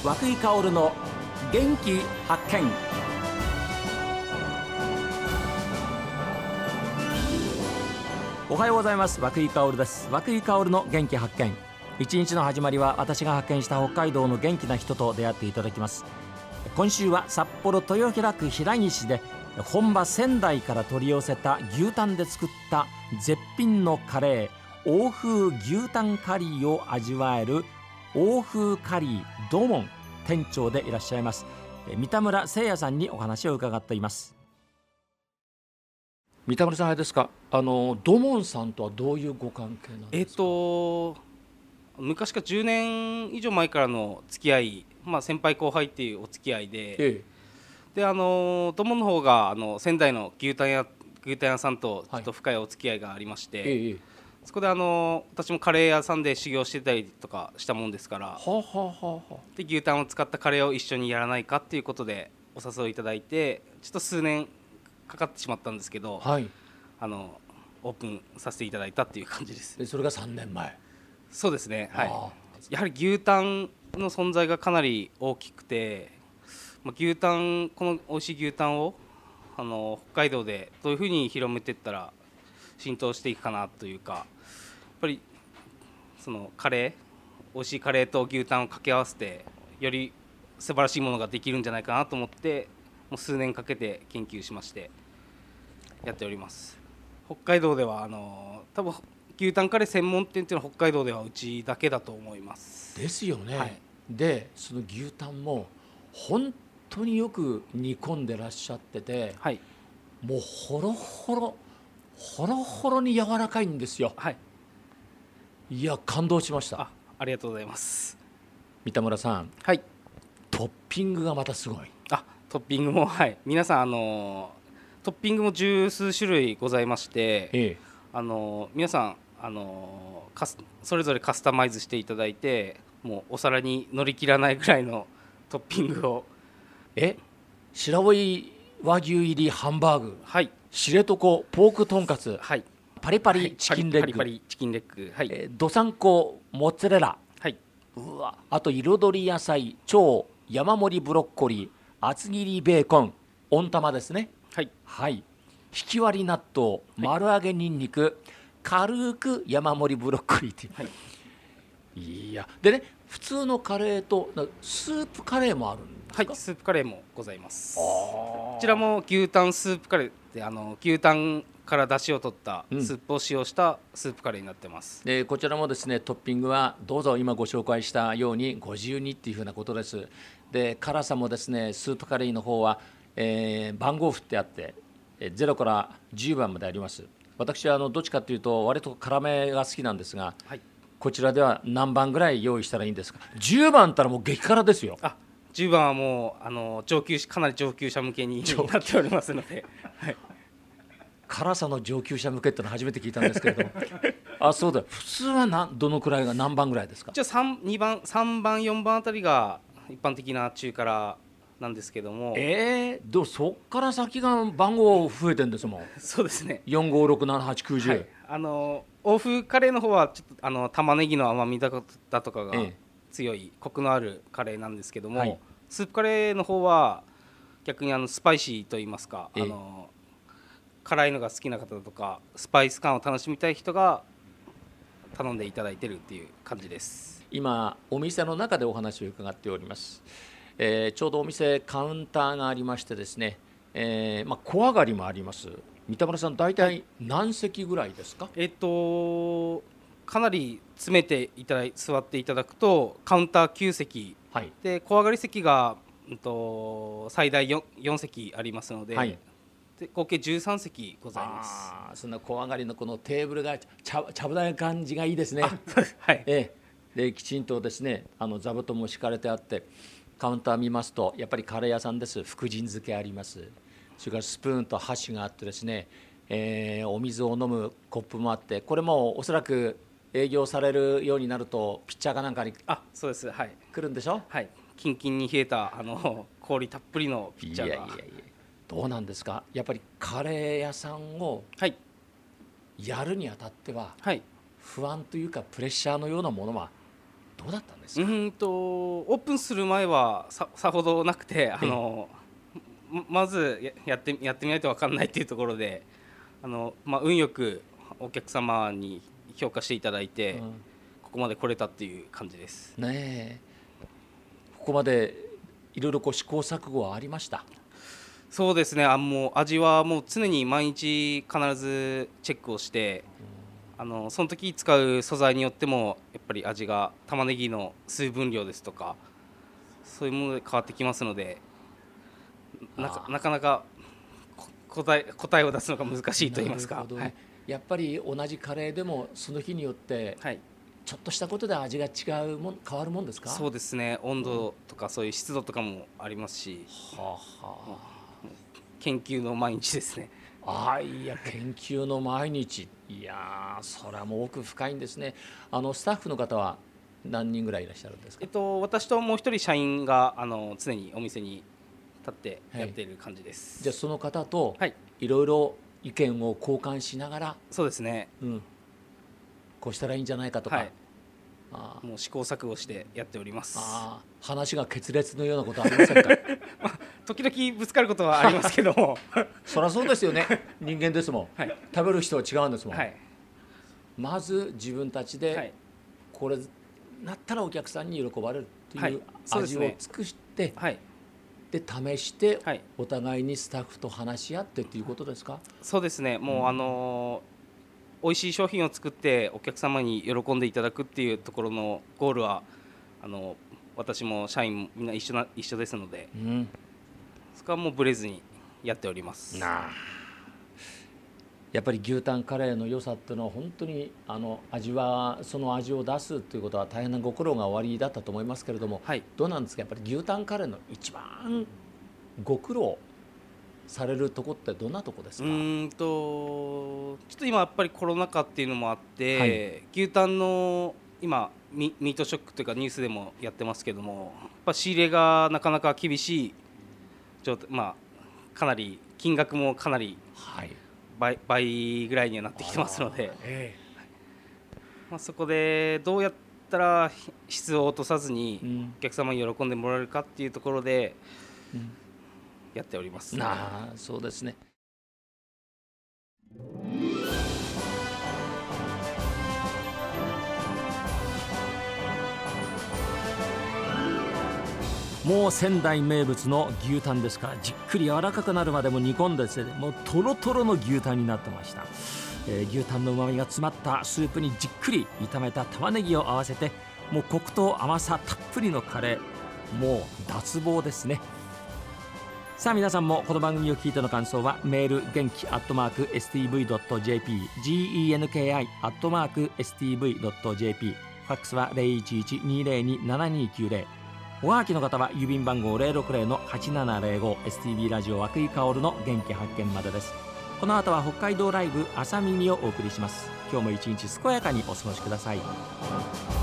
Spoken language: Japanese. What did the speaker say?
涌井薫の元気発見。おはようございます。涌井薫です。涌井薫の元気発見。一日の始まりは私が発見した北海道の元気な人と出会っていただきます。今週は札幌豊平区平岸で本場仙台から取り寄せた牛タンで作った絶品のカレー、欧風牛タンカリーを味わえる欧風カリー土門店長でいらっしゃいます三田村誠也さんにお話を伺っています。三田村さん、あれですか、土門さんとはどういうご関係なんですか？ 昔から10年以上前からの付き合い、先輩後輩っていうお付き合いで、で土門の方が仙台の牛タン屋さんとちょっと深いお付き合いがありまして、そこで私もカレー屋さんで修行してたりとかしたもんですから、で牛タンを使ったカレーを一緒にやらないかっていうことでお誘いいただいて、ちょっと数年かかってしまったんですけど、オープンさせていただいたっていう感じです。 でそれが3年前。 そうですね、はい。やはり牛タンの存在がかなり大きくて、この美味しい牛タンを北海道でどういうふうに広めていったら浸透していくかなというか、やっぱりその美味しいカレーと牛タンを掛け合わせてより素晴らしいものができるんじゃないかなと思って、もう数年かけて研究しましてやっております。北海道では多分牛タンカレー専門店っていうのは北海道ではうちだけだと思います。 ですよね、でその牛タンも本当によく煮込んでらっしゃってて、もうホロホロに柔らかいんですよ。いや感動しました。 ありがとうございます。 三田村さん、トッピングがまたすごい。 トッピングも、皆さんトッピングも十数種類ございまして、皆さんそれぞれカスタマイズしていただいて、もうお皿に乗り切らないぐらいのトッピングを。 白老和牛入りハンバーグ、知床ポークとんかつ、パリパリチキンレッグ、どさんこモッツァレラ、あと彩り野菜超山盛りブロッコリー、厚切りベーコン、温玉ですね、ひき割り納豆、丸揚げにんにく、軽く山盛りブロッコリーっていう、いやでね、普通のカレーとスープカレーもあるんですか？ スープカレーもございます。こちらも牛タンスープカレーって牛タンから出汁を取ったスープを使用したスープカレーになってます。 でこちらもですね、トッピングはどうぞ今ご紹介したようにご自由にっていうふうなことです。で辛さもですね、スープカレーの方は、番号振ってあって0から10番まであります。私はどっちかというと割と辛めが好きなんですが、こちらでは何番ぐらい用意したらいいんですか？10番ったらもう激辛ですよ。 10番はもうかなり上級者向けになっておりますので、 辛さの上級者向けってのは初めて聞いたんですけれどもそうだ、普通はどのくらいが何番ぐらいですか？ じゃあ3番4番あたりが一般的な中辛なんですけども、 でもそっから先が番号増えてるんですもん。 そうですね、 4567890、 欧風カレーの方はちょっと玉ねぎの甘みだとかが強いコクのあるカレーなんですけども、スープカレーの方は逆にスパイシーといいますか、辛いのが好きな方とかスパイス感を楽しみたい人が頼んでいただいてるっていう感じです。 今お店の中でお話を伺っております。ちょうどお店カウンターがありましてですね、小上がりもあります。三田村さん、大体何席ぐらいですか？ かなり詰めて座っていただくとカウンター9席、で小上がり席が、最大 4席ありますので、で合計13席ございます。 そんな小上がりのこのテーブルがちゃぶ台な感じがいいですね。できちんとですね、座布団も敷かれてあって、カウンター見ますとやっぱりカレー屋さんです。福神漬けあります。それからスプーンと箸があってですね、お水を飲むコップもあって、これもおそらく営業されるようになるとピッチャーかなんかにそうです、来るんでしょ。 キンキンに冷えた氷たっぷりのピッチャーが。 どうなんですか、やっぱりカレー屋さんをやるにあたっては、不安というかプレッシャーのようなものはどうだったんですか？ オープンする前はさほどなくて、まずやってみないと分かんないっていうところで、運よくお客様に評価していただいて、ここまで来れたっていう感じですね。ここまでいろいろ試行錯誤はありました？ そうですね、もう味はもう常に毎日必ずチェックをして、その時使う素材によってもやっぱり味が玉ねぎの水分量ですとかそういうもので変わってきますので、なかなか答えを出すのが難しいと言いますか、はい、 やっぱり同じカレーでもその日によってちょっとしたことで味が変わるもんですか？ そうですね、温度とかそういう湿度とかもありますし、研究の毎日ですね。 いや研究の毎日、いやそれはもう奥深いんですね。スタッフの方は何人ぐらいいらっしゃるんですか？ 私ともう一人社員が常にお店に立ってやっている感じです。 じゃあその方といろいろ意見を交換しながら、 そうですね、 こうしたらいいんじゃないかとか、 もう試行錯誤してやっております。 話が決裂のようなことはありませんか？ 時々ぶつかることはありますけどもそりゃそうですよね、人間ですもん、食べる人は違うんですもん、まず自分たちでこれなったらお客さんに喜ばれるっていう味を尽くして、で試して、お互いにスタッフと話し合ってっていうことですか？ そうですね、もう美味しい商品を作ってお客様に喜んでいただくっていうところのゴールは私も社員もみんな一緒ですので、そこはもうブレずにやっております。 やっぱり牛タンカレーの良さっていうのは本当にその味を出すということは大変なご苦労がおありだったと思いますけれども、どうなんですか？やっぱり牛タンカレーの一番ご苦労されるとこってどんなとこですか？ちょっと今やっぱりコロナ禍っていうのもあって、牛タンの今ミートショックというかニュースでもやってますけども、やっぱ仕入れがなかなか厳しい状態、かなり金額もかなり倍ぐらいにはなってきてますので、そこでどうやったら質を落とさずにお客様に喜んでもらえるかっていうところでやっております。 そうですね。もう仙台名物の牛タンですから、じっくり柔らかくなるまでも煮込んでですね、もうトロトロの牛タンになってました。牛タンの旨味が詰まったスープにじっくり炒めた玉ねぎを合わせて、もうコクと甘さたっぷりのカレー、もう脱帽ですね。さあ皆さんもこの番組を聞いての感想はメール元気@stv.jp genki@stv.jp ファックスは 011-202-7290 おはがきの方は郵便番号 060-8705 STB ラジオ和久井薫の元気発見までです。この後は北海道ライブ朝耳をお送りします。今日も一日健やかにお過ごしください。